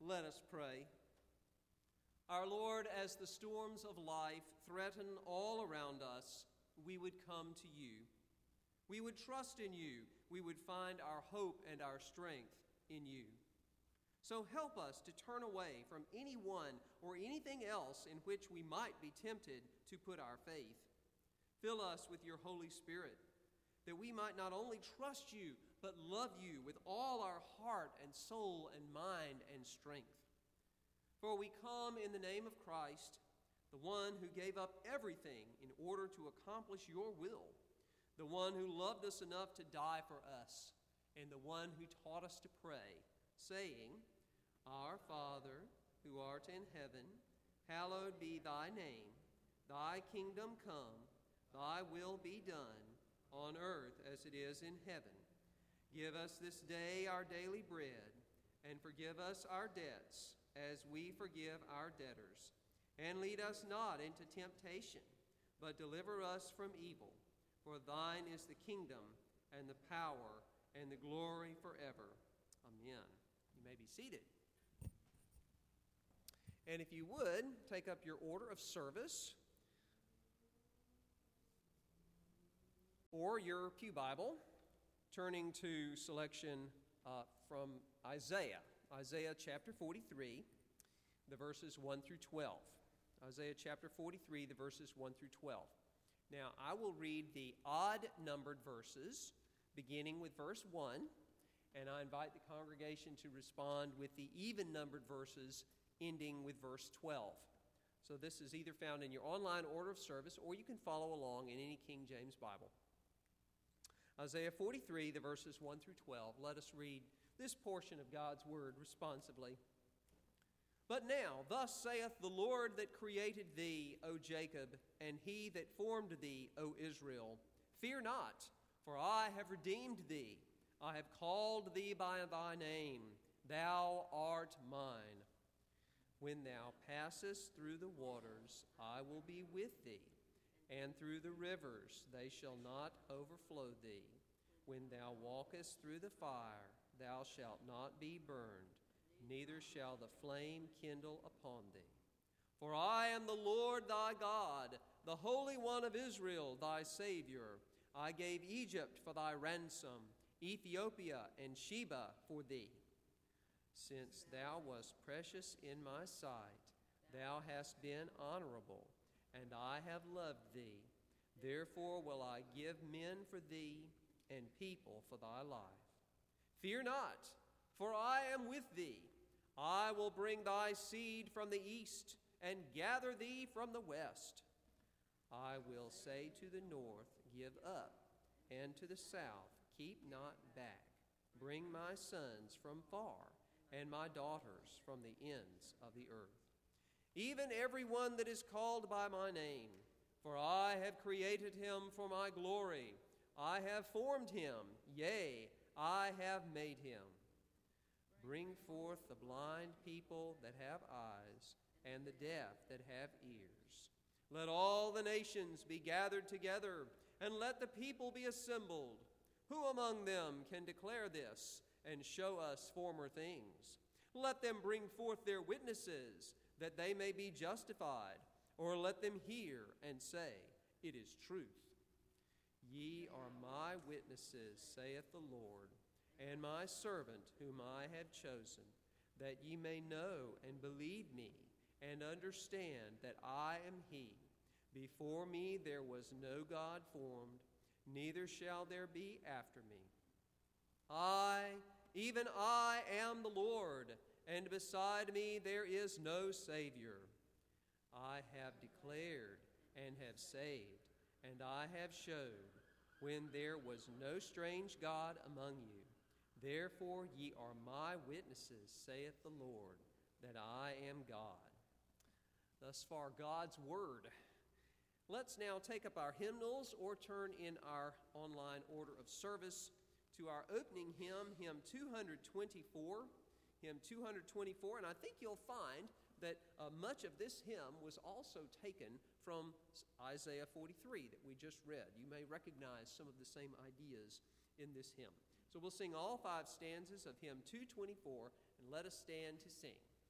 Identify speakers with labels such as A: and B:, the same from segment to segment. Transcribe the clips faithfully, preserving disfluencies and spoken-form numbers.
A: Let us pray. Our Lord, as the storms of life threaten all around us, we would come to you. We would trust in you. We would find our hope and our strength in you. So help us to turn away from anyone or anything else in which we might be tempted to put our faith. Fill us with your Holy Spirit, that we might not only trust you, but love you with all our heart and soul and mind and strength. For we come in the name of Christ, the one who gave up everything in order to accomplish your will, the one who loved us enough to die for us, and the one who taught us to pray, saying, Our Father, who art in heaven, hallowed be thy name. Thy kingdom come, thy will be done, on earth as it is in heaven. Give us this day our daily bread, and forgive us our debts, as we forgive our debtors. And lead us not into temptation, but deliver us from evil. For thine is the kingdom, and the power, and the glory forever. Amen. You may be seated. And if you would, take up your order of service, or your pew Bible, turning to selection uh, from Isaiah. Isaiah chapter forty-three, the verses one through twelve. Isaiah chapter forty-three, the verses one through twelve. Now, I will read the odd-numbered verses, beginning with verse one, and I invite the congregation to respond with the even-numbered verses, ending with verse twelve. So this is either found in your online order of service, or you can follow along in any King James Bible. Isaiah forty-three, the verses one through twelve. Let us read this portion of God's word responsibly. But now, thus saith the Lord that created thee, O Jacob, and he that formed thee, O Israel, fear not, for I have redeemed thee. I have called thee by thy name. Thou art mine. When thou passest through the waters, I will be with thee, and through the rivers they shall not overflow thee. When thou walkest through the fire, thou shalt not be burned, neither shall the flame kindle upon thee. For I am the Lord thy God, the Holy One of Israel, thy Savior. I gave Egypt for thy ransom, Ethiopia and Sheba for thee. Since thou wast precious in my sight, thou hast been honorable, and I have loved thee. Therefore will I give men for thee, and people for thy life. Fear not, for I am with thee. I will bring thy seed from the east, and gather thee from the west. I will say to the north, Give up, and to the south, Keep not back. Bring my sons from far, and my daughters from the ends of the earth. Even every one that is called by my name, for I have created him for my glory. I have formed him, yea, I have made him. Bring forth the blind people that have eyes, and the deaf that have ears. Let all the nations be gathered together, and let the people be assembled. Who among them can declare this, and show us former things? Let them bring forth their witnesses, that they may be justified, or let them hear and say, It is truth. Ye are my witnesses, saith the Lord, and my servant whom I have chosen, that ye may know and believe me, and understand that I am he. Before me there was no God formed, neither shall there be after me. I, even I, am the Lord, and beside me there is no Savior. I have declared and have saved, and I have showed, when there was no strange God among you. Therefore ye are my witnesses, saith the Lord, that I am God. Thus far, God's word. Let's now take up our hymnals or turn in our online order of service to our opening hymn, hymn two twenty-four. Hymn two twenty-four, and I think you'll find that uh, much of this hymn was also taken from Isaiah forty-three that we just read. You may recognize some of the same ideas in this hymn. So we'll sing all five stanzas of hymn two twenty-four, and let us stand to sing.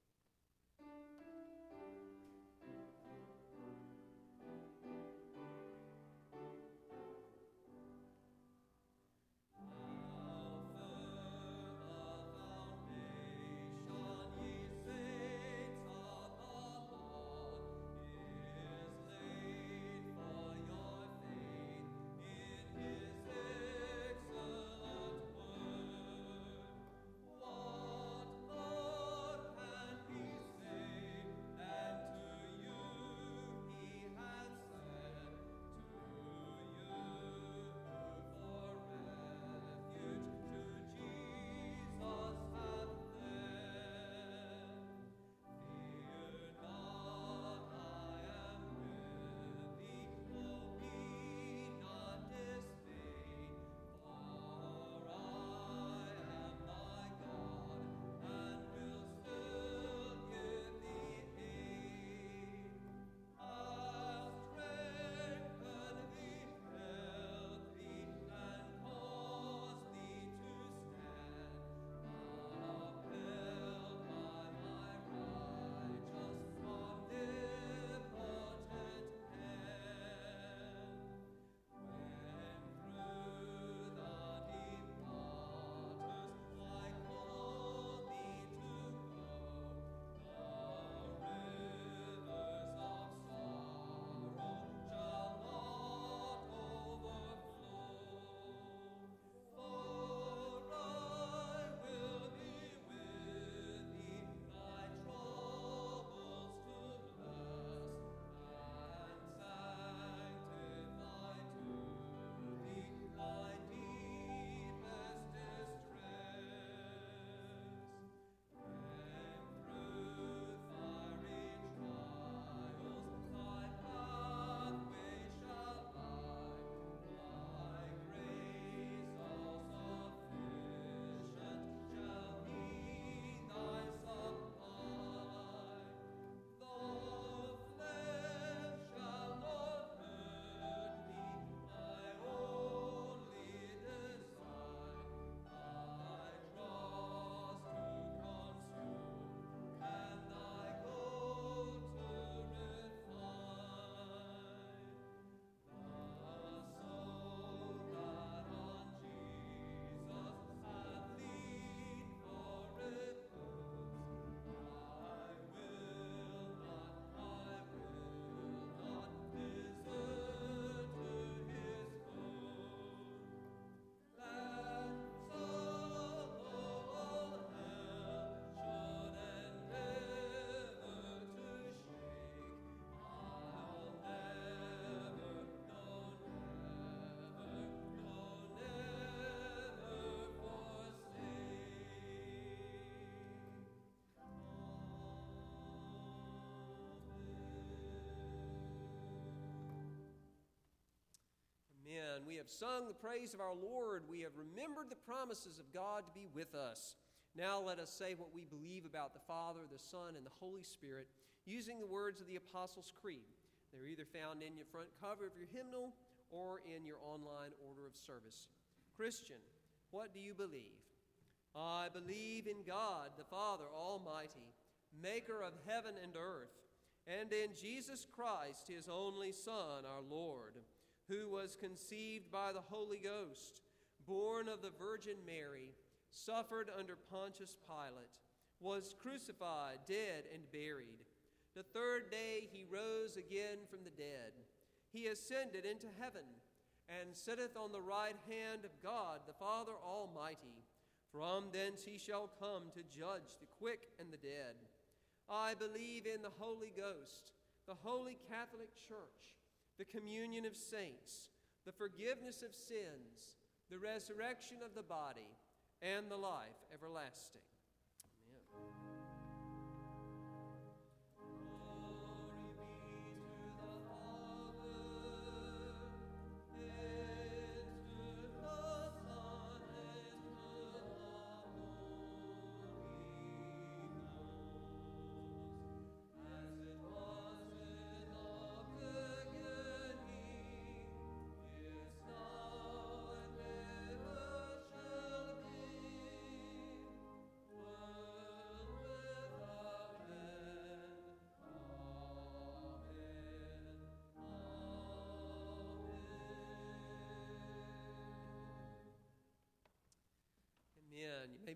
A: Amen. We have sung the praise of our Lord. We have remembered the promises of God to be with us. Now let us say what we believe about the Father, the Son, and the Holy Spirit, using the words of the Apostles' Creed. They're either found in your front cover of your hymnal or in your online order of service. Christian, what do you believe? I believe in God, the Father Almighty, maker of heaven and earth, and in Jesus Christ, his only Son, our Lord, who was conceived by the Holy Ghost, born of the Virgin Mary, suffered under Pontius Pilate, was crucified, dead, and buried. The third day he rose again from the dead. He ascended into heaven, and sitteth on the right hand of God, the Father Almighty. From thence he shall come to judge the quick and the dead. I believe in the Holy Ghost, the Holy Catholic Church, the communion of saints, the forgiveness of sins, the resurrection of the body, and the life everlasting. Amen.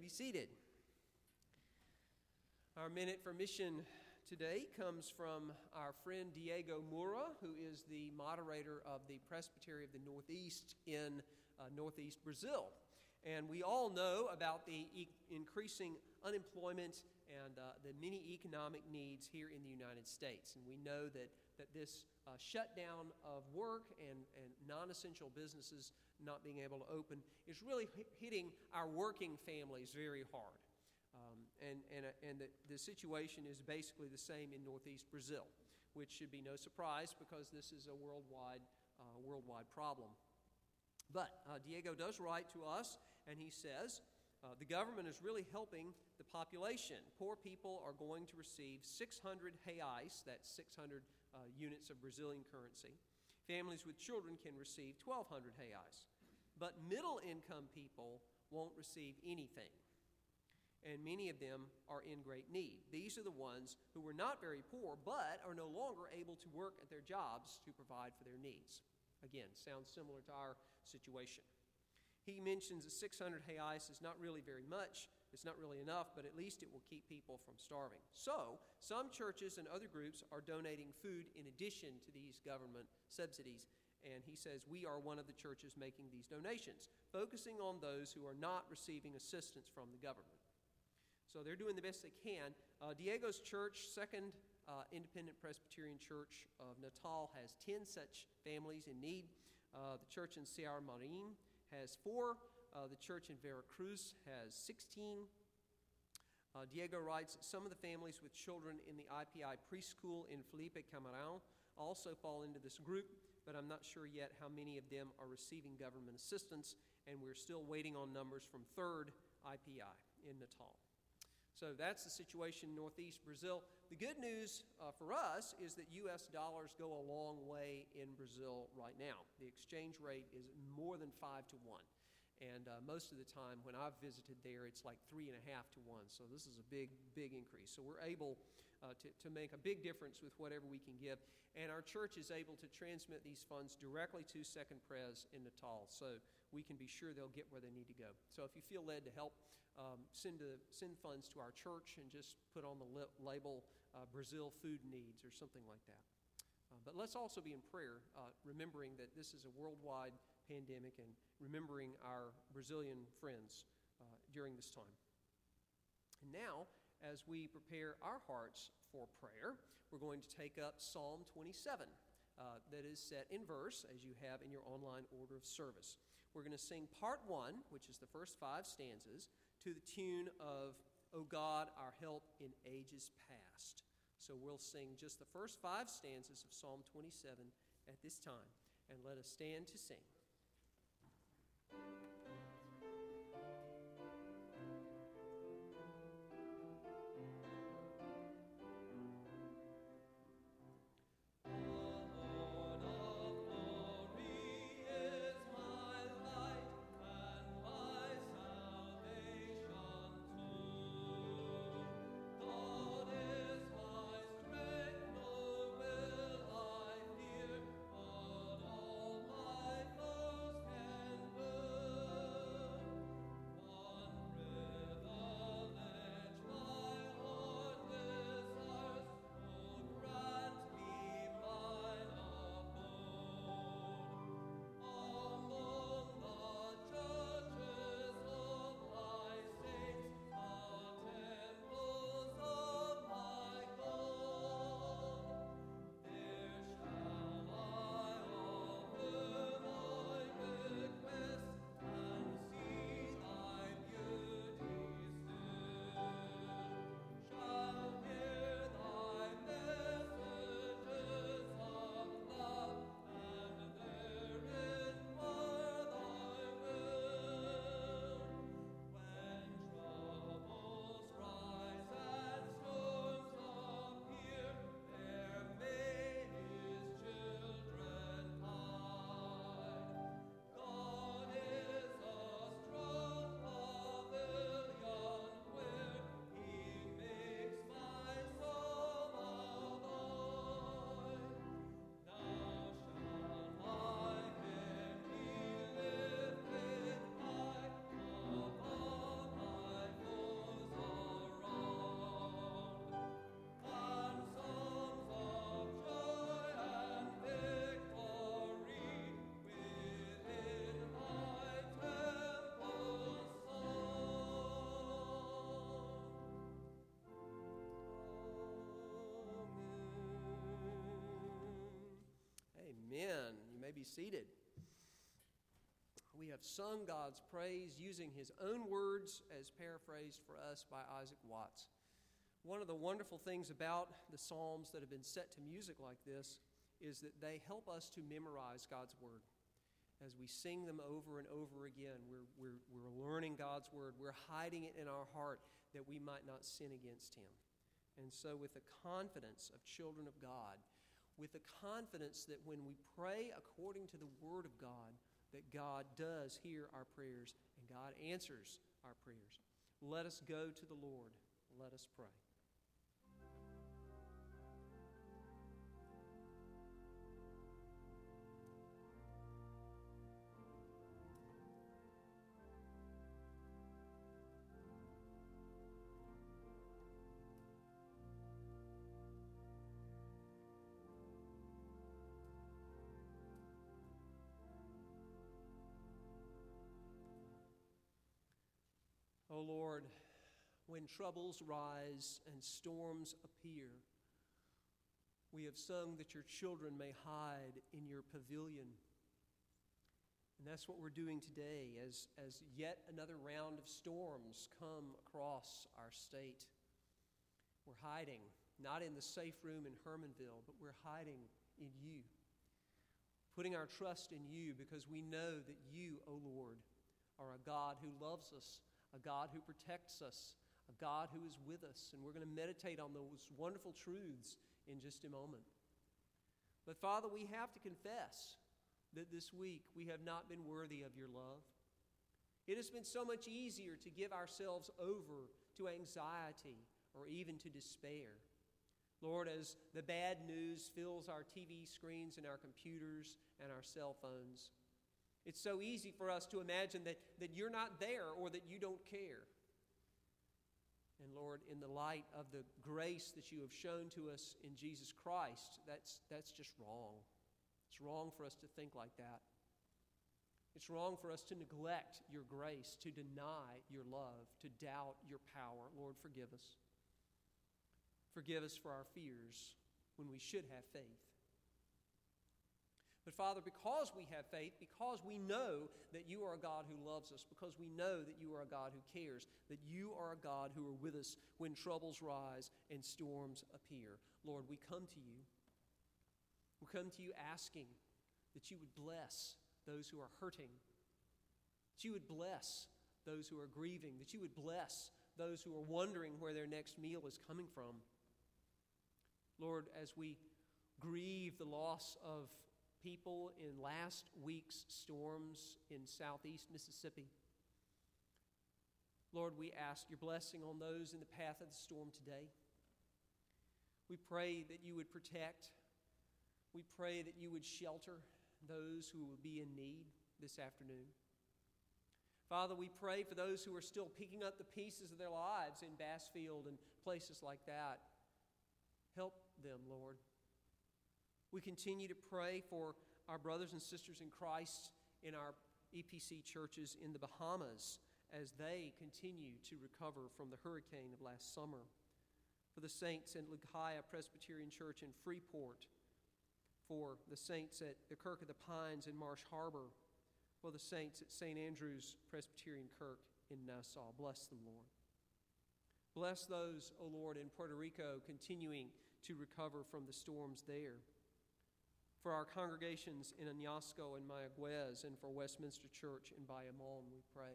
A: be seated. Our Minute for Mission today comes from our friend Diego Moura, who is the moderator of the Presbytery of the Northeast in uh, Northeast Brazil. And we all know about the e- increasing unemployment and uh, the many economic needs here in the United States. And we know that, that this uh, shutdown of work and, and non-essential businesses not being able to open is really h- hitting our working families very hard. Um, and and, uh, and the, the situation is basically the same in Northeast Brazil, which should be no surprise because this is a worldwide, uh, worldwide problem. But uh, Diego does write to us, and he says, uh, the government is really helping the population. Poor people are going to receive six hundred reais, that's six hundred uh, units of Brazilian currency. Families with children can receive twelve hundred reais. But middle-income people won't receive anything. And many of them are in great need. These are the ones who were not very poor, but are no longer able to work at their jobs to provide for their needs. Again, sounds similar to our situation. He mentions that six hundred reais is not really very much. It's not really enough, but at least it will keep people from starving. So, some churches and other groups are donating food in addition to these government subsidies. And he says we are one of the churches making these donations, focusing on those who are not receiving assistance from the government. So they're doing the best they can. Uh, Diego's church, Second uh, Independent Presbyterian Church of Natal, has ten such families in need. Uh, the church in Ceará Marim has four. Uh, the church in Veracruz has sixteen. Uh, Diego writes that some of the families with children in the I P I preschool in Felipe Camarão also fall into this group, but I'm not sure yet how many of them are receiving government assistance, and we're still waiting on numbers from Third I P I in Natal. So that's the situation in Northeast Brazil. The good news uh, for us is that U S dollars go a long way in Brazil right now. The exchange rate is more than five to one. And uh, most of the time when I've visited there, it's like three and a half to one. So this is a big, big increase. So we're able uh, to, to make a big difference with whatever we can give. And our church is able to transmit these funds directly to Second Pres in Natal. So we can be sure they'll get where they need to go. So if you feel led to help, um, send, to, send funds to our church and just put on the li- label uh, Brazil Food Needs or something like that. Uh, but let's also be in prayer, uh, remembering that this is a worldwide pandemic and remembering our Brazilian friends uh, during this time. And now, as we prepare our hearts for prayer, we're going to take up Psalm twenty-seven, uh, that is set in verse, as you have in your online order of service. We're going to sing part one, which is the first five stanzas, to the tune of O God, our help in ages past. So we'll sing just the first five stanzas of Psalm twenty-seven at this time, and let us stand to sing.
B: All my foes can
A: be seated. We have sung God's praise using his own words as paraphrased for us by Isaac Watts. One of the wonderful things about the Psalms that have been set to music like this is that they help us to memorize God's word. As we sing them over and over again, we're, we're, we're learning God's word. We're hiding it in our heart that we might not sin against him. And so with the confidence of children of God, with the confidence that when we pray according to the word of God, that God does hear our prayers and God answers our prayers. Let us go to the Lord. Let us pray. O Lord, when troubles rise and storms appear, we have sung that your children may hide in your pavilion. And that's what we're doing today as, as yet another round of storms come across our state. We're hiding, not in the safe room in Hermanville, but we're hiding in you, putting our trust in you because we know that you, O Lord, are a God who loves us, a God who protects us, a God who is with us. And we're going to meditate on those wonderful truths in just a moment. But Father, we have to confess that this week we have not been worthy of your love. It has been so much easier to give ourselves over to anxiety or even to despair. Lord, as the bad news fills our T V screens and our computers and our cell phones, it's so easy for us to imagine that, that you're not there or that you don't care. And Lord, in the light of the grace that you have shown to us in Jesus Christ, that's, that's just wrong. It's wrong for us to think like that. It's wrong for us to neglect your grace, to deny your love, to doubt your power. Lord, forgive us. Forgive us for our fears when we should have faith. But Father, because we have faith, because we know that you are a God who loves us, because we know that you are a God who cares, that you are a God who are with us when troubles rise and storms appear, Lord, we come to you. We come to you asking that you would bless those who are hurting, that you would bless those who are grieving, that you would bless those who are wondering where their next meal is coming from. Lord, as we grieve the loss of people in last week's storms in southeast Mississippi, Lord, we ask your blessing on those in the path of the storm today. We pray that you would protect. We pray that you would shelter those who will be in need this afternoon. Father, we pray for those who are still picking up the pieces of their lives in Bassfield and places like that. Help them, Lord. We continue to pray for our brothers and sisters in Christ in our E P C churches in the Bahamas as they continue to recover from the hurricane of last summer. For the saints in Lagahia Presbyterian Church in Freeport. For the saints at the Kirk of the Pines in Marsh Harbor. For the saints at Saint Andrew's Presbyterian Kirk in Nassau. Bless them, Lord. Bless those, O Lord, in Puerto Rico continuing to recover from the storms there. For our congregations in Añasco and Mayagüez, and for Westminster Church in Bayamon, we pray.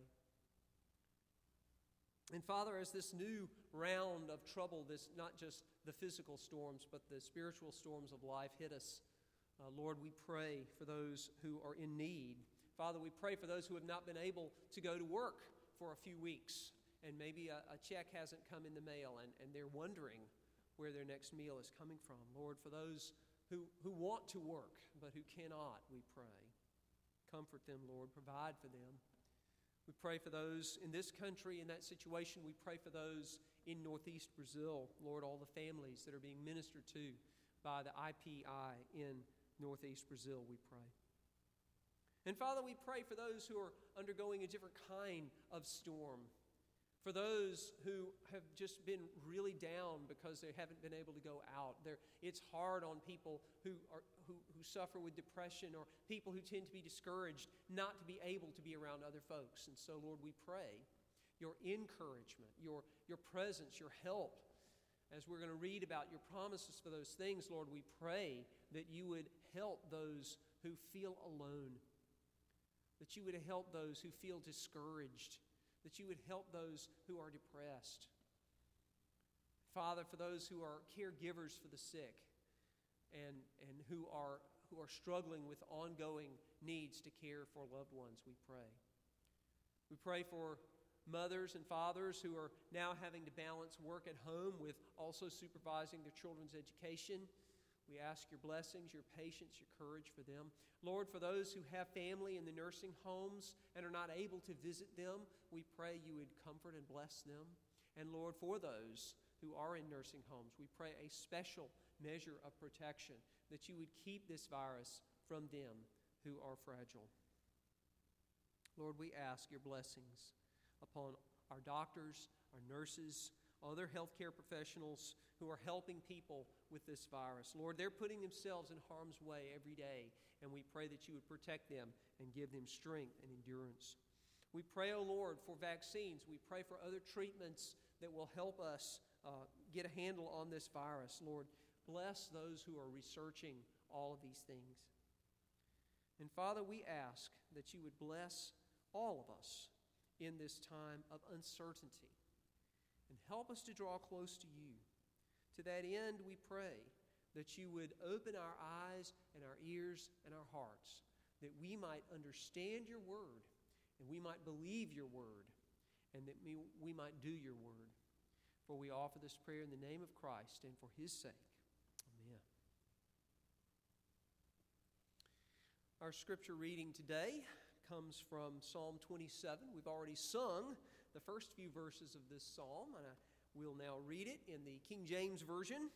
A: And Father, as this new round of trouble, this not just the physical storms, but the spiritual storms of life hit us, uh, Lord, we pray for those who are in need. Father, we pray for those who have not been able to go to work for a few weeks, and maybe a, a check hasn't come in the mail, and, and they're wondering where their next meal is coming from. Lord, for those Who, who want to work, but who cannot, we pray. Comfort them, Lord. Provide for them. We pray for those in this country, in that situation. We pray for those in northeast Brazil. Lord, all the families that are being ministered to by the I P I in northeast Brazil, we pray. And Father, we pray for those who are undergoing a different kind of storm. For those who have just been really down because they haven't been able to go out. They're, it's hard on people who, are, who, who suffer with depression or people who tend to be discouraged not to be able to be around other folks. And so, Lord, we pray your encouragement, your, your presence, your help. As we're going to read about your promises for those things, Lord, we pray that you would help those who feel alone, that you would help those who feel discouraged, that you would help those who are depressed. Father, for those who are caregivers for the sick and, and who are, who are struggling with ongoing needs to care for loved ones, we pray. We pray for mothers and fathers who are now having to balance work at home with also supervising their children's education. We ask your blessings, your patience, your courage for them. Lord, for those who have family in the nursing homes and are not able to visit them, we pray you would comfort and bless them. And Lord, for those who are in nursing homes, we pray a special measure of protection, that you would keep this virus from them who are fragile. Lord, we ask your blessings upon our doctors, our nurses, other healthcare professionals who are helping people with this virus. Lord, they're putting themselves in harm's way every day, and we pray that you would protect them and give them strength and endurance. We pray, O Lord, for vaccines. We pray for other treatments that will help us uh, get a handle on this virus. Lord, bless those who are researching all of these things. And Father, we ask that you would bless all of us in this time of uncertainty and help us to draw close to you. To that end, we pray that you would open our eyes and our ears and our hearts, that we might understand your word and we might believe your word and that we, we might do your word. For we offer this prayer in the name of Christ and for his sake. Amen. Our scripture reading today comes from Psalm twenty-seven. We've already sung the first few verses of this psalm, and I will now read it in the King James Version.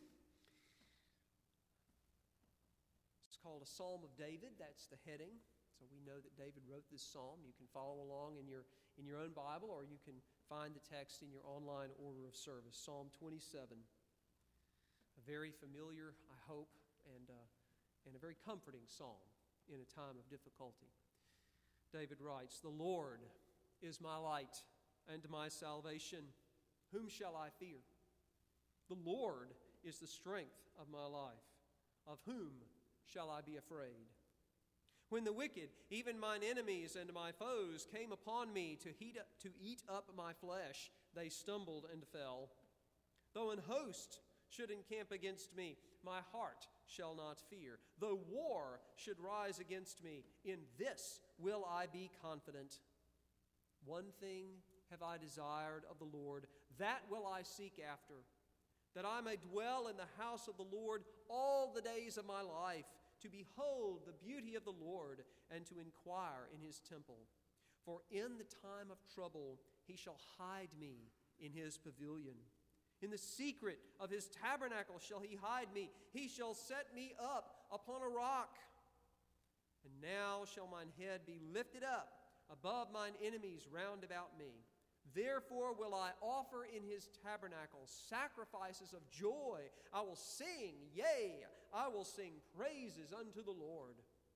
A: It's called a Psalm of David. That's the heading. So we know that David wrote this psalm. You can follow along in your, in your own Bible, or you can find the text in your online order of service. Psalm twenty-seven. A very familiar, I hope, and, uh, and a very comforting psalm in a time of difficulty. David writes, "The Lord is my light and my salvation. Whom shall I fear? The Lord is the strength of my life. Of whom shall I be afraid? When the wicked, even mine enemies and my foes, came upon me to, heat up, to eat up my flesh, they stumbled and fell. Though an host should encamp against me, my heart shall not fear. Though war should rise against me, in this will I be confident. One thing have I desired of the Lord, that will I seek after, that I may dwell in the house of the Lord all the days of my life, to behold the beauty of the Lord and to inquire in his temple. For in the time of trouble he shall hide me in his pavilion. In the secret of his tabernacle shall he hide me. He shall set me up upon a rock. And now shall mine head be lifted up above mine enemies round about me. Therefore will I offer in his tabernacle sacrifices of joy. I will sing, yea, I will sing praises unto the Lord.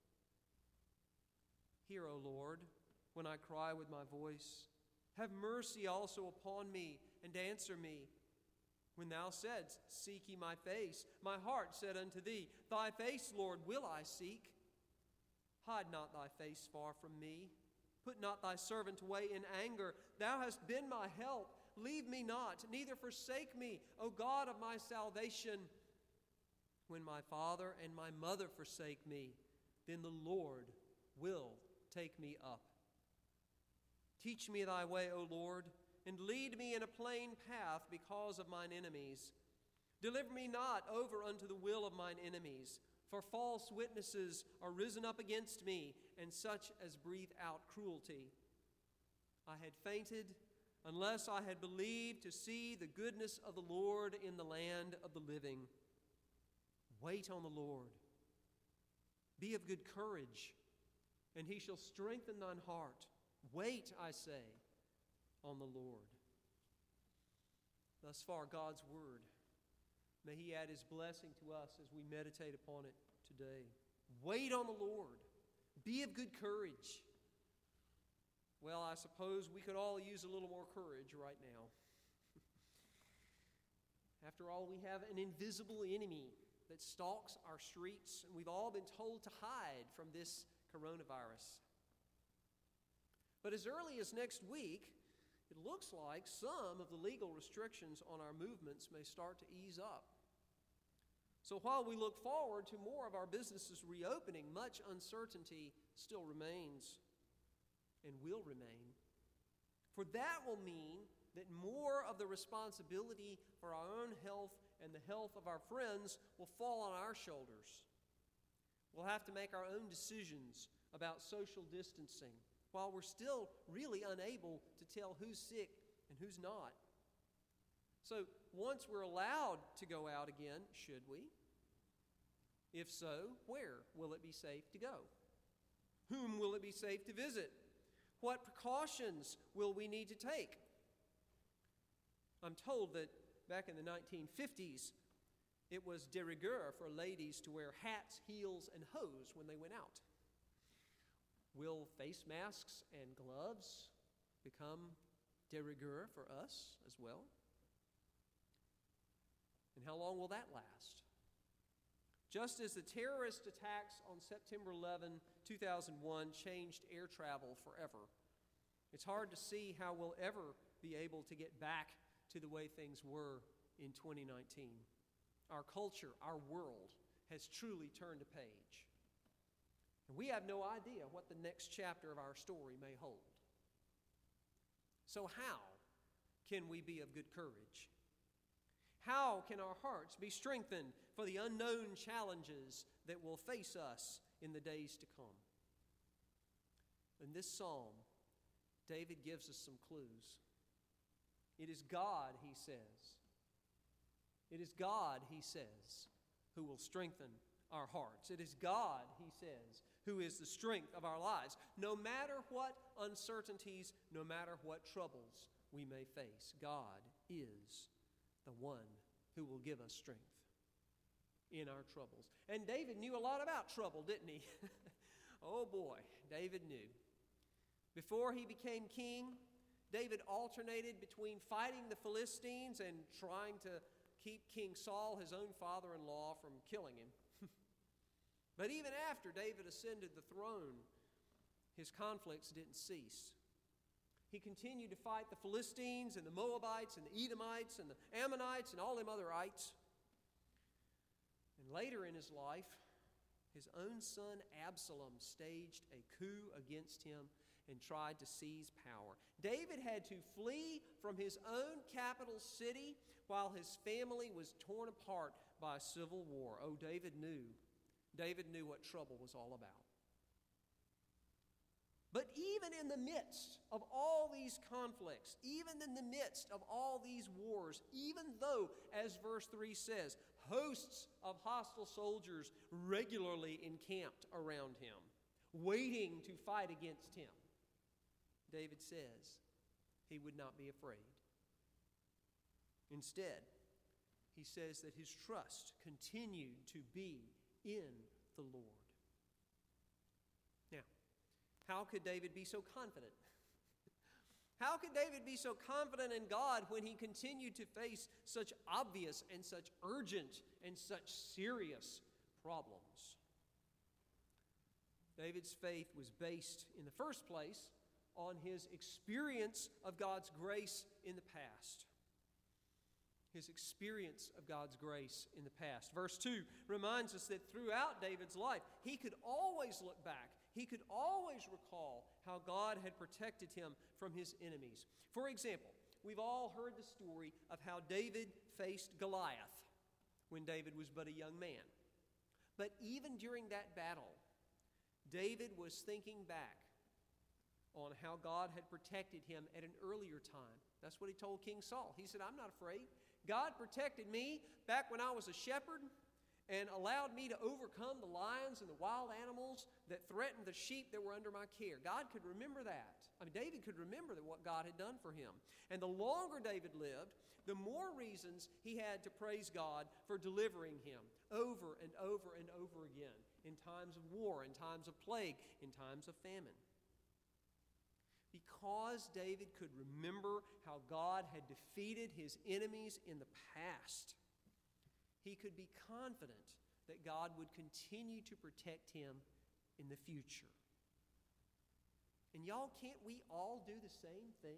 A: Hear, O Lord, when I cry with my voice. Have mercy also upon me, and answer me. When thou saidst, seek ye my face, my heart said unto thee, thy face, Lord, will I seek. Hide not thy face far from me. Put not thy servant away in anger. Thou hast been my help. Leave me not, neither forsake me, O God of my salvation. When my father and my mother forsake me, then the Lord will take me up. Teach me thy way, O Lord, and lead me in a plain path because of mine enemies. Deliver me not over unto the will of mine enemies, for false witnesses are risen up against me, and such as breathe out cruelty. I had fainted unless I had believed to see the goodness of the Lord in the land of the living. Wait on the Lord. Be of good courage, and he shall strengthen thine heart. Wait, I say, on the Lord. Thus far, God's Word. May He add His blessing to us as we meditate upon it today. Wait on the Lord. Be of good courage. Well, I suppose we could all use a little more courage right now. After all, we have an invisible enemy that stalks our streets, and we've all been told to hide from this coronavirus. But as early as next week, it looks like some of the legal restrictions on our movements may start to ease up. So while we look forward to more of our businesses reopening, much uncertainty still remains and will remain. For that will mean that more of the responsibility for our own health and the health of our friends will fall on our shoulders. We'll have to make our own decisions about social distancing while we're still really unable to tell who's sick and who's not. So once we're allowed to go out again, should we? If so, where will it be safe to go? Whom will it be safe to visit? What precautions will we need to take? I'm told that back in the nineteen fifties, it was de rigueur for ladies to wear hats, heels, and hose when they went out. Will face masks and gloves become de rigueur for us as well? And how long will that last? Just as the terrorist attacks on September eleventh, two thousand one changed air travel forever, it's hard to see how we'll ever be able to get back to the way things were in twenty nineteen. Our culture, our world, has truly turned a page. And we have no idea what the next chapter of our story may hold. So how can we be of good courage? How can our hearts be strengthened for the unknown challenges that will face us in the days to come? In this psalm, David gives us some clues. It is God, he says. It is God, he says, who will strengthen our hearts. It is God, he says, who is the strength of our lives. No matter what uncertainties, no matter what troubles we may face, God is the one who will give us strength in our troubles. And David knew a lot about trouble, didn't he? Oh boy, David knew. Before he became king, David alternated between fighting the Philistines and trying to keep King Saul, his own father-in-law, from killing him. But even after David ascended the throne, his conflicts didn't cease. He continued to fight the Philistines and the Moabites and the Edomites and the Ammonites and all them otherites. And later in his life, his own son Absalom staged a coup against him and tried to seize power. David had to flee from his own capital city while his family was torn apart by a civil war. Oh, David knew. David knew what trouble was all about. But even in the midst of all these conflicts, even in the midst of all these wars, even though, as verse three says, hosts of hostile soldiers regularly encamped around him, waiting to fight against him, David says he would not be afraid. Instead, he says that his trust continued to be in the Lord. Now, how could David be so confident? How could David be so confident in God when he continued to face such obvious and such urgent and such serious problems? David's faith was based, in the first place, on his experience of God's grace in the past. His experience of God's grace in the past. Verse two reminds us that throughout David's life, he could always look back. He could always recall how God had protected him from his enemies. For example, we've all heard the story of how David faced Goliath when David was but a young man. But even during that battle, David was thinking back on how God had protected him at an earlier time. That's what he told King Saul. He said, I'm not afraid. God protected me back when I was a shepherd, and allowed me to overcome the lions and the wild animals that threatened the sheep that were under my care. God could remember that. I mean, David could remember that what God had done for him. And the longer David lived, the more reasons he had to praise God for delivering him over and over and over again in times of war, in times of plague, in times of famine. Because David could remember how God had defeated his enemies in the past, he could be confident that God would continue to protect him in the future. And y'all, can't we all do the same thing?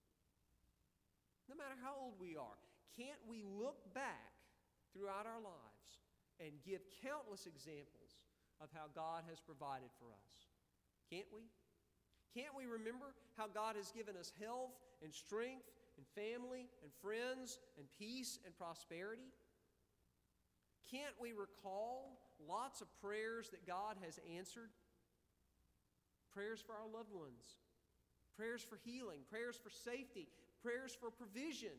A: No matter how old we are, can't we look back throughout our lives and give countless examples of how God has provided for us? Can't we? Can't we remember how God has given us health and strength and family and friends and peace and prosperity? Can't we recall lots of prayers that God has answered? Prayers for our loved ones, prayers for healing, prayers for safety, prayers for provision.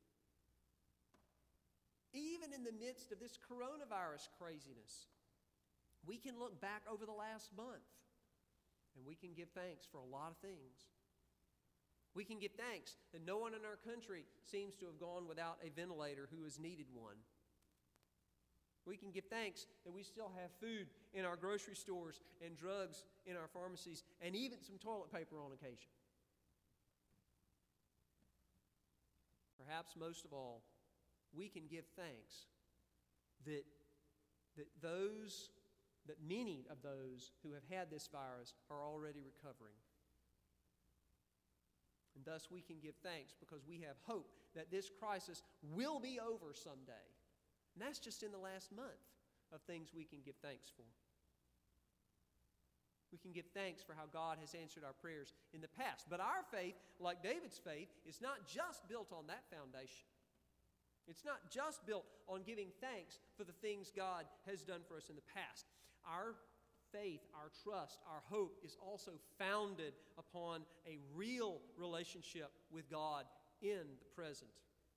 A: Even in the midst of this coronavirus craziness, we can look back over the last month and we can give thanks for a lot of things. We can give thanks that no one in our country seems to have gone without a ventilator who has needed one. We can give thanks that we still have food in our grocery stores and drugs in our pharmacies and even some toilet paper on occasion. Perhaps most of all, we can give thanks that, that those, that many of those who have had this virus are already recovering. And thus we can give thanks because we have hope that this crisis will be over someday. And that's just in the last month of things we can give thanks for. We can give thanks for how God has answered our prayers in the past. But our faith, like David's faith, is not just built on that foundation. It's not just built on giving thanks for the things God has done for us in the past. Our faith, our trust, our hope is also founded upon a real relationship with God in the present.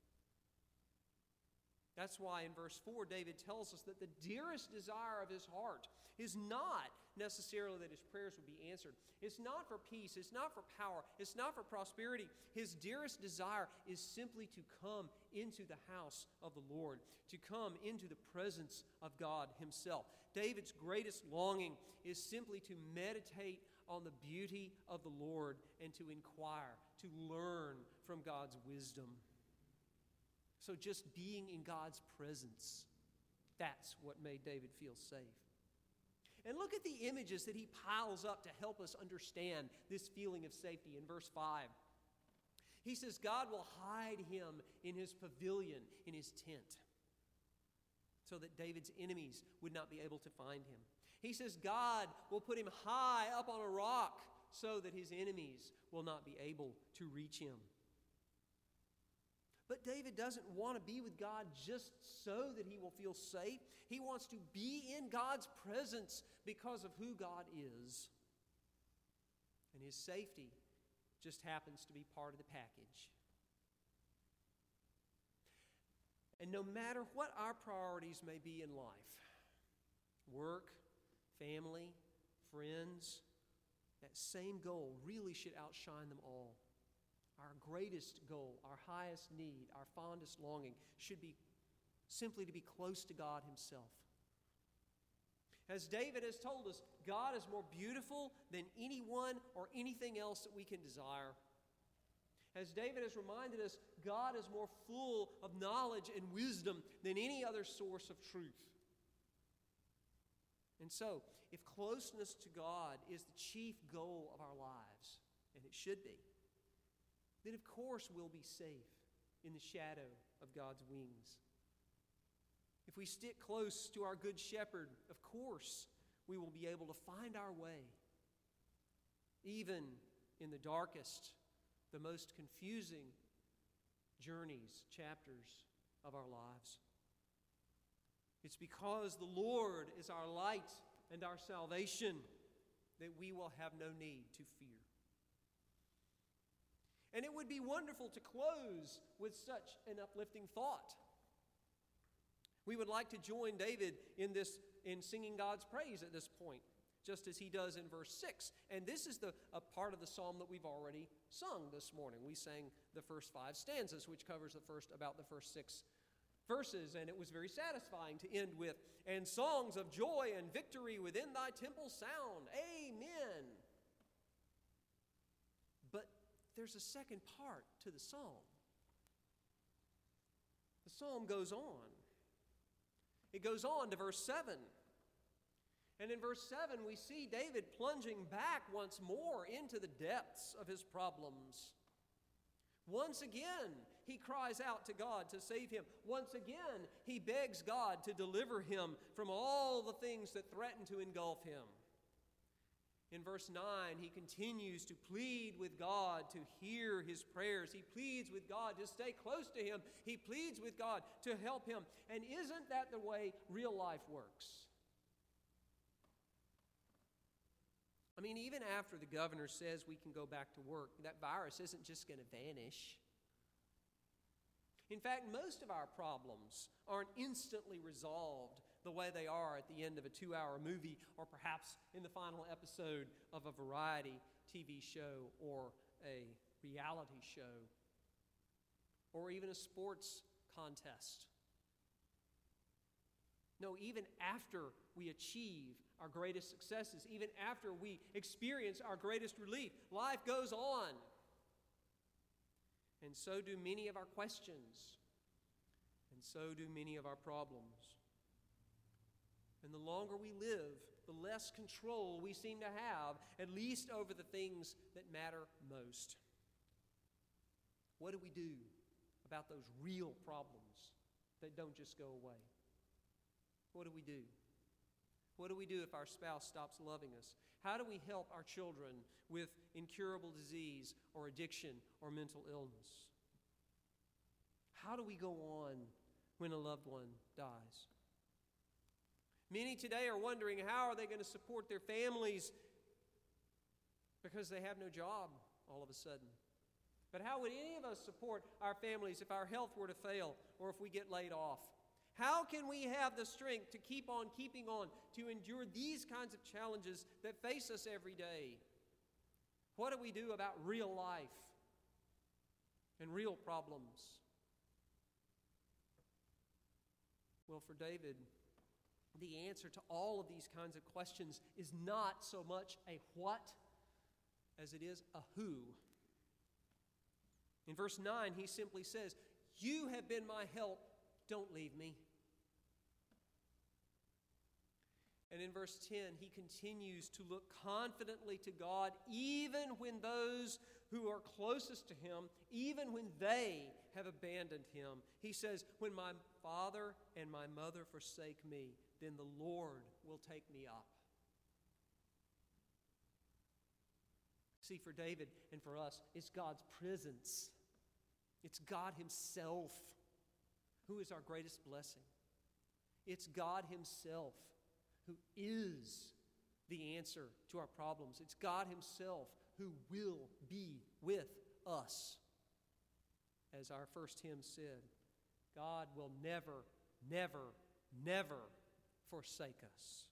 A: That's why in verse four, David tells us that the dearest desire of his heart is not necessarily that his prayers would be answered. It's not for peace. It's not for power. It's not for prosperity. His dearest desire is simply to come into the house of the Lord, to come into the presence of God himself. David's greatest longing is simply to meditate on the beauty of the Lord and to inquire, to learn from God's wisdom. So just being in God's presence, that's what made David feel safe. And look at the images that he piles up to help us understand this feeling of safety in verse five. He says, God will hide him in his pavilion, in his tent, so that David's enemies would not be able to find him. He says, God will put him high up on a rock so that his enemies will not be able to reach him. But David doesn't want to be with God just so that he will feel safe. He wants to be in God's presence because of who God is. And his safety just happens to be part of the package. And no matter what our priorities may be in life, work, family, friends, that same goal really should outshine them all. Our greatest goal, our highest need, our fondest longing should be simply to be close to God himself. As David has told us, God is more beautiful than anyone or anything else that we can desire. As David has reminded us, God is more full of knowledge and wisdom than any other source of truth. And so, if closeness to God is the chief goal of our lives, and it should be, then of course we'll be safe in the shadow of God's wings. If we stick close to our good shepherd, of course we will be able to find our way, even in the darkest, the most confusing journeys, chapters of our lives. It's because the Lord is our light and our salvation that we will have no need to fear. And it would be wonderful to close with such an uplifting thought. We would like to join David in this in singing God's praise at this point, just as he does in verse six. And this is the a part of the psalm that we've already sung this morning. We sang the first five stanzas, which covers the first about the first six verses, and it was very satisfying to end with, "And songs of joy and victory within thy temple sound. Amen." But there's a second part to the psalm. The psalm goes on. It goes on to verse seven. And in verse seven, we see David plunging back once more into the depths of his problems. Once again, he cries out to God to save him. Once again, he begs God to deliver him from all the things that threaten to engulf him. In verse nine, he continues to plead with God to hear his prayers. He pleads with God to stay close to him. He pleads with God to help him. And isn't that the way real life works? I mean, even after the governor says we can go back to work, that virus isn't just going to vanish. In fact, most of our problems aren't instantly resolved the way they are at the end of a two-hour movie, or perhaps in the final episode of a variety T V show or a reality show, or even a sports contest. No, even after we achieve our greatest successes, even after we experience our greatest relief, life goes on. And so do many of our questions, and so do many of our problems. And the longer we live, the less control we seem to have, at least over the things that matter most. What do we do about those real problems that don't just go away? What do we do? What do we do if our spouse stops loving us? How do we help our children with incurable disease or addiction or mental illness? How do we go on when a loved one dies? Many today are wondering, how are they going to support their families because they have no job all of a sudden? But how would any of us support our families if our health were to fail or if we get laid off? How can we have the strength to keep on keeping on, to endure these kinds of challenges that face us every day? What do we do about real life and real problems? Well, for David, the answer to all of these kinds of questions is not so much a what as it is a who. In verse nine, he simply says, "You have been my help. Don't leave me." And in verse ten, he continues to look confidently to God, even when those who are closest to him, even when they have abandoned him. He says, "When my father and my mother forsake me, then the Lord will take me up." See, for David and for us, it's God's presence. It's God himself who is our greatest blessing. It's God himself who is the answer to our problems. It's God himself who will be with us. As our first hymn said, God will never, never, never forsake us.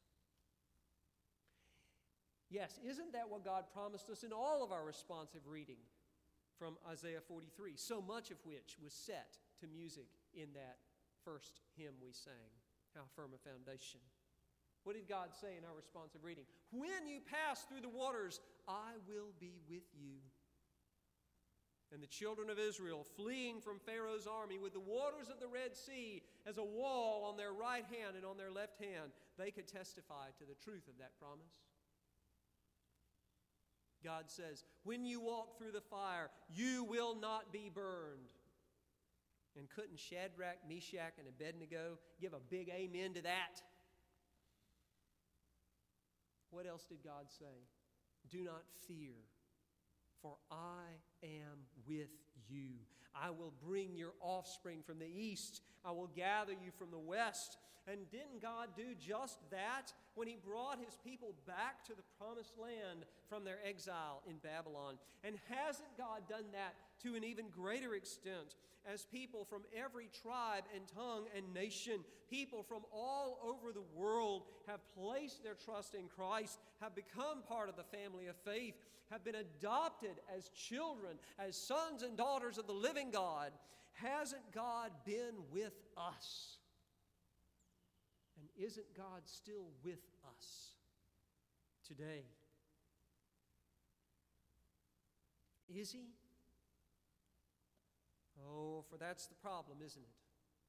A: Yes, isn't that what God promised us in all of our responsive reading from Isaiah forty-three, so much of which was set to music in that first hymn we sang, How Firm a Foundation. What did God say in our responsive reading? When you pass through the waters, I will be with you. And the children of Israel, fleeing from Pharaoh's army with the waters of the Red Sea as a wall on their right hand and on their left hand, they could testify to the truth of that promise. God says, when you walk through the fire, you will not be burned. And couldn't Shadrach, Meshach, and Abednego give a big amen to that? What else did God say? Do not fear, for I am with you. I will bring your offspring from the east. I will gather you from the west. And didn't God do just that when he brought his people back to the promised land from their exile in Babylon? And hasn't God done that to an even greater extent as people from every tribe and tongue and nation, people from all over the world have placed their trust in Christ, have become part of the family of faith, have been adopted as children, as sons and daughters of the living God. Hasn't God been with us? And isn't God still with us today? Is He? Oh, for that's the problem, isn't it?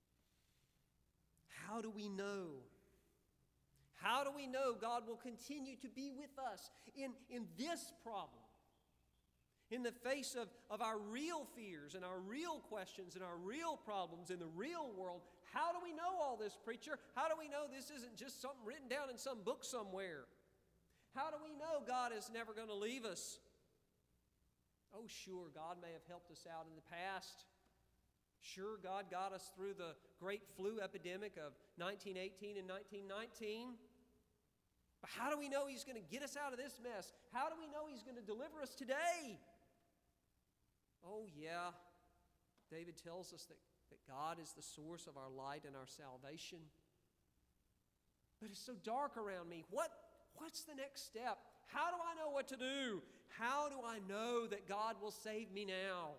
A: How do we know? How do we know God will continue to be with us in, in this problem? In the face of, of our real fears and our real questions and our real problems in the real world, how do we know all this, preacher? How do we know this isn't just something written down in some book somewhere? How do we know God is never going to leave us? Oh, sure, God may have helped us out in the past. Sure, God got us through the great flu epidemic of nineteen eighteen and nineteen nineteen. But how do we know He's going to get us out of this mess? How do we know He's going to deliver us today? Oh, yeah, David tells us that, that God is the source of our light and our salvation. But it's so dark around me. What, what's the next step? How do I know what to do? How do I know that God will save me now?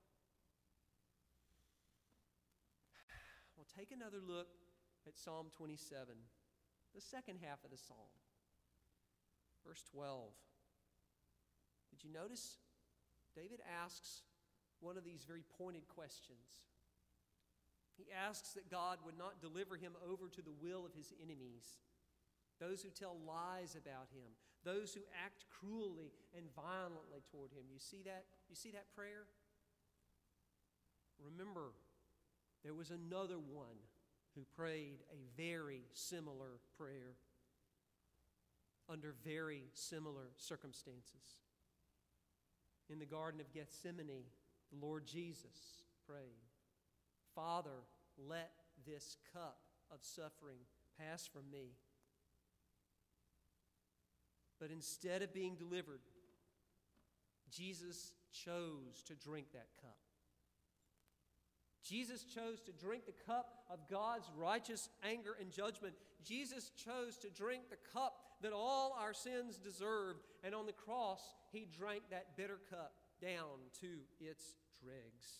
A: Well, take another look at Psalm twenty-seven, the second half of the psalm. Verse twelve. Did you notice? David asks one of these very pointed questions. He asks that God would not deliver him over to the will of his enemies, those who tell lies about him, those who act cruelly and violently toward him. You see that? You see that prayer? Remember, there was another one who prayed a very similar prayer under very similar circumstances. In the Garden of Gethsemane, the Lord Jesus prayed, Father, let this cup of suffering pass from me. But instead of being delivered, Jesus chose to drink that cup. Jesus chose to drink the cup of God's righteous anger and judgment. Jesus chose to drink the cup that all our sins deserved. And on the cross, He drank that bitter cup down to its dregs.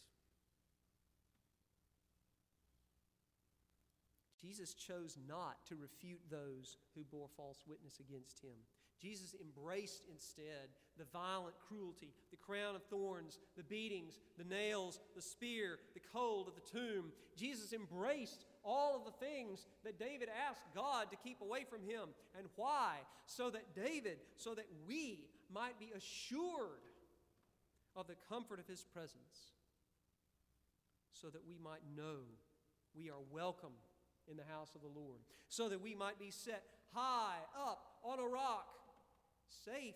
A: Jesus chose not to refute those who bore false witness against Him. Jesus embraced instead the violent cruelty, the crown of thorns, the beatings, the nails, the spear, the cold of the tomb. Jesus embraced all of the things that David asked God to keep away from him. And why? So that David, so that we might be assured of the comfort of His presence, so that we might know we are welcome in the house of the Lord, so that we might be set high up on a rock, safe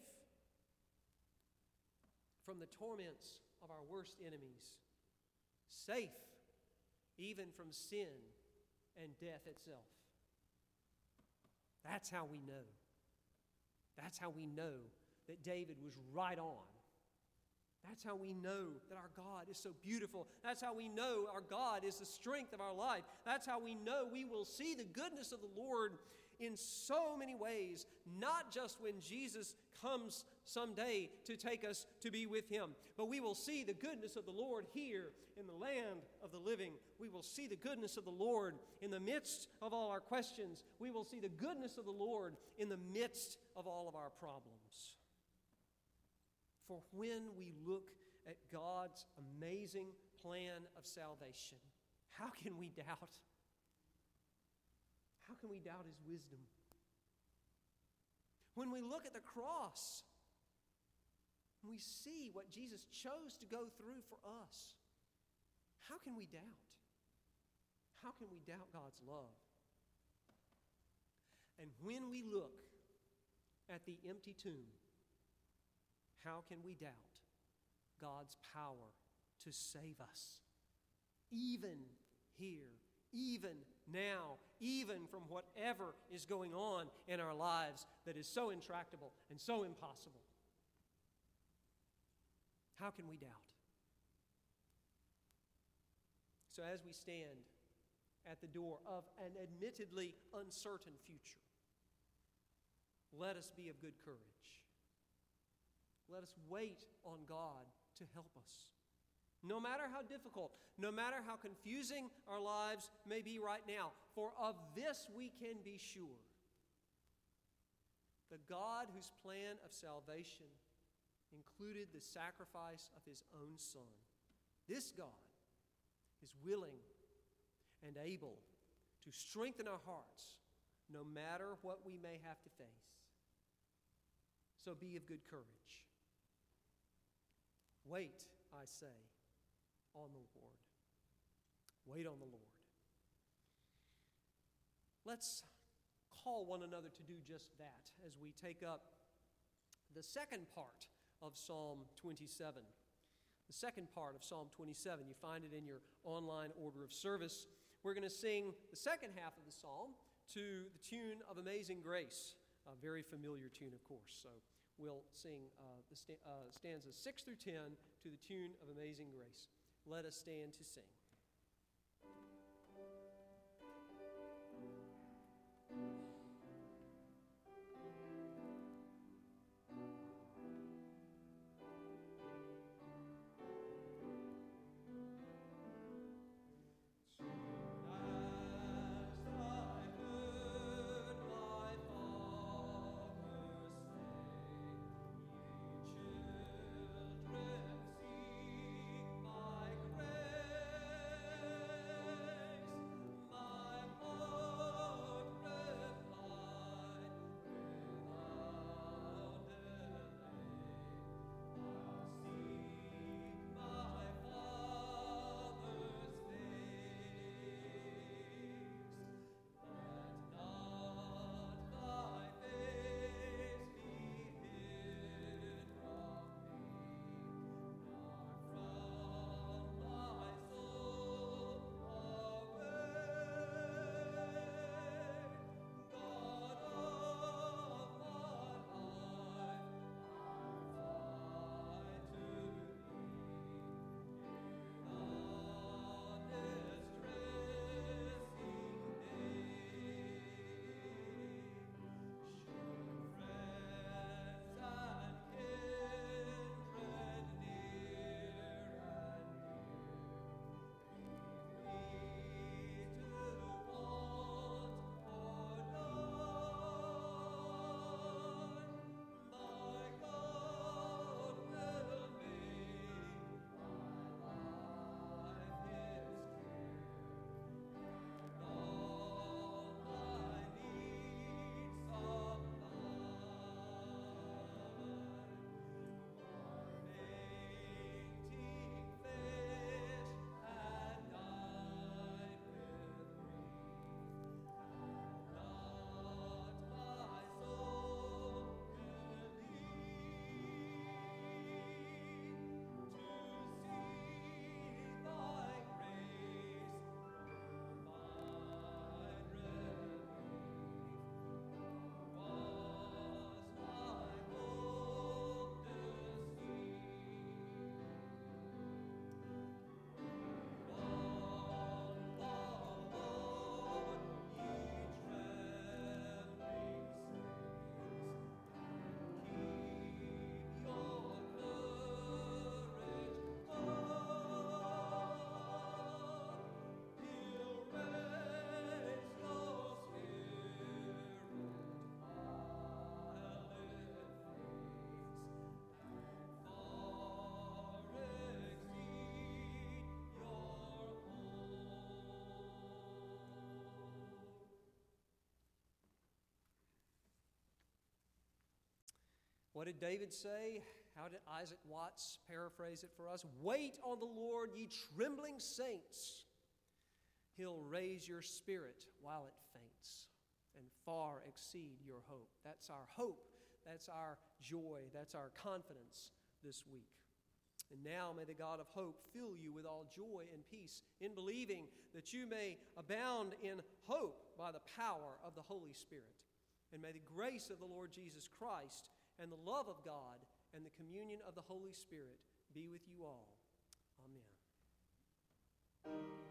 A: from the torments of our worst enemies, safe even from sin and death itself. That's how we know. That's how we know that David was right on. That's how we know that our God is so beautiful. That's how we know our God is the strength of our life. That's how we know we will see the goodness of the Lord in so many ways, not just when Jesus comes someday to take us to be with Him, but we will see the goodness of the Lord here in the land of the living. We will see the goodness of the Lord in the midst of all our questions. We will see the goodness of the Lord in the midst of all of our problems. For when we look at God's amazing plan of salvation, how can we doubt? How can we doubt His wisdom? When we look at the cross, and we see what Jesus chose to go through for us, how can we doubt? How can we doubt God's love? And when we look at the empty tomb, how can we doubt God's power to save us? Even here, even now, even from whatever is going on in our lives that is so intractable and so impossible. How can we doubt? So as we stand at the door of an admittedly uncertain future, let us be of good courage. Let us wait on God to help us. No matter how difficult, no matter how confusing our lives may be right now, for of this we can be sure. The God whose plan of salvation included the sacrifice of his own Son, this God is willing and able to strengthen our hearts no matter what we may have to face. So be of good courage. Wait, I say, on the Lord. Wait on the Lord. Let's call one another to do just that as we take up the second part of Psalm twenty-seven. The second part of Psalm twenty-seven. You find it in your online order of service. We're going to sing the second half of the psalm to the tune of Amazing Grace, a very familiar tune, of course. So we'll sing uh, the sta- uh, stanzas six through ten to the tune of Amazing Grace. Let us stand to sing. What did David say? How did Isaac Watts paraphrase it for us? Wait on the Lord, ye trembling saints. He'll raise your spirit while it faints and far exceed your hope. That's our hope. That's our joy. That's our confidence this week. And now may the God of hope fill you with all joy and peace in believing, that you may abound in hope by the power of the Holy Spirit. And may the grace of the Lord Jesus Christ and the love of God and the communion of the Holy Spirit be with you all. Amen.